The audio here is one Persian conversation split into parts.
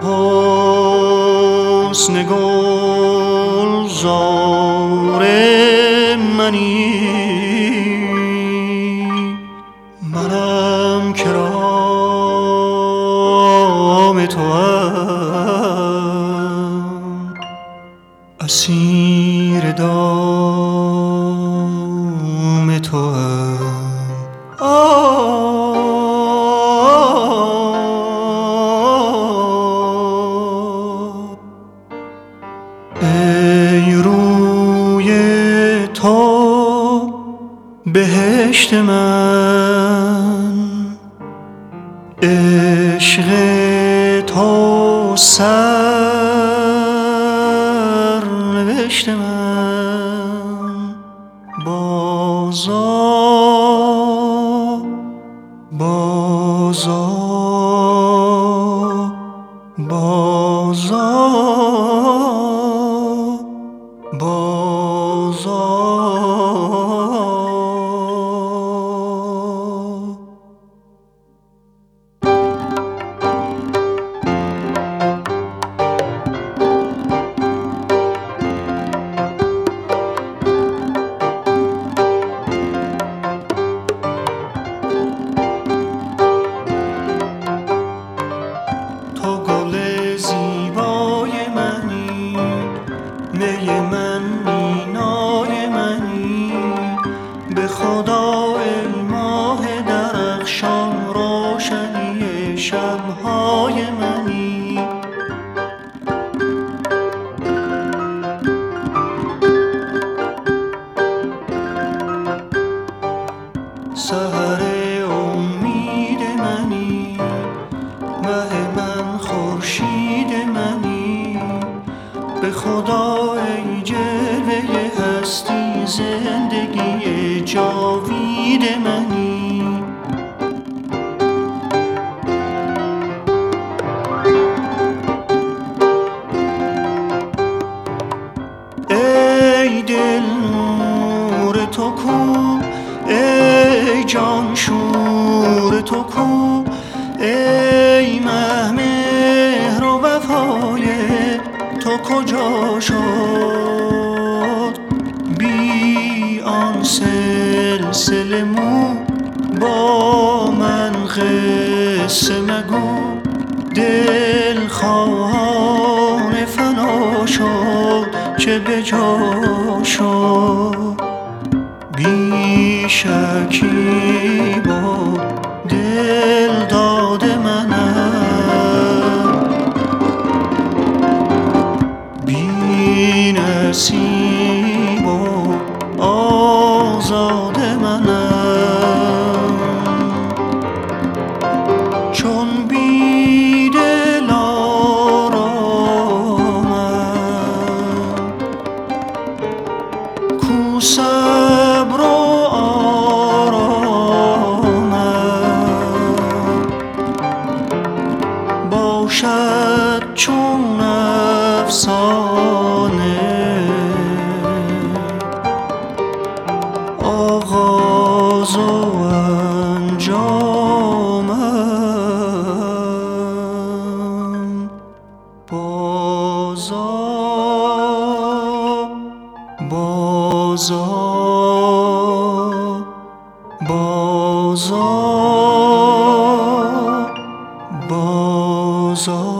حسن گلزار منی، منم که رام توام، اسیر دام توام. ای روی تو بهشت من، عشق تو سرنوشت من. بازآ بازآ بازآ بازآ. تو گل زیبای منی، می من مینای منی، به خدا ای ماه درخشان روشنی شب‌های منی. سحر امید منی، مه من خورشید منی، به خدا ای جلوه هستی زندگی جاوید منی. ای دل نور تو کو، ای جان شور تو کو، ای مه مهر و وفای تو کجا شد؟ بی آن سلسله مو با من قصه مگو، دل خواهان فنا شد چه به جا شد. بی شکی با دل داد منم، بی نصیب و آزاد منم. چون بی دل آرامم، کو صبر و آرامم، باشد چون افسانه آغاز و انجامم. بازآ بازآ بازآ بازآ.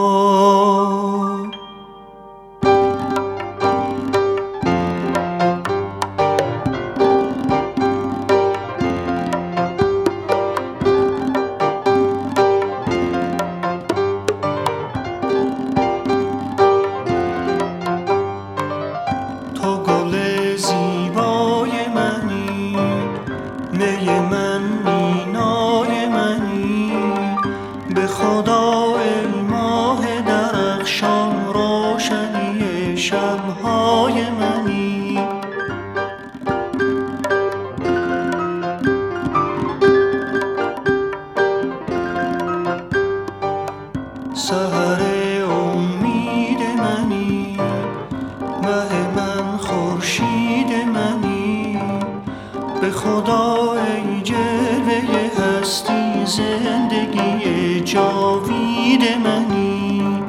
تو گل زیبای منی، می من مینای منی، به خدا ای ماه درخشان روشنی شب‌های منی. سحر امید منی، مه من خورشید منی، به خدا ای جلوه هستی زندگی جاوید منی.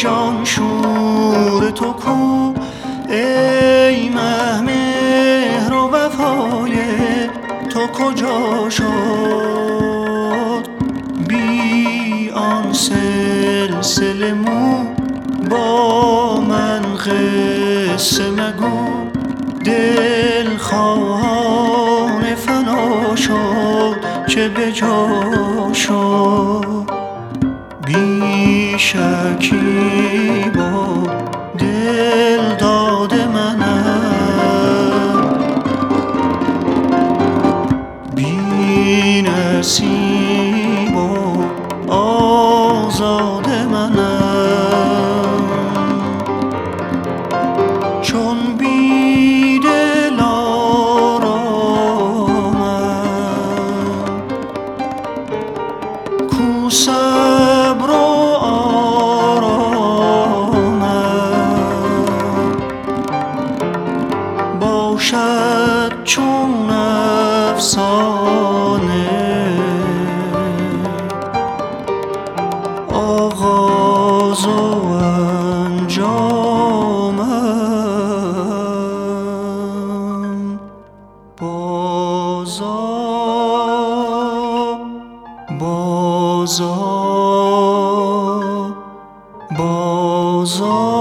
جان شور تو کو، ای مهر و وفای تو کجا شد؟ بی آن سلسله مو با من قصه مگو، دل خواهان فنا شد چه به جا شد. بی شکی با دل داد منم، بی نصیب و آزاد منم. چون بی دل آرامم، کو صبر و آرامم، باشد چون افسانه آغاز و انجامم. بازا بازا بازا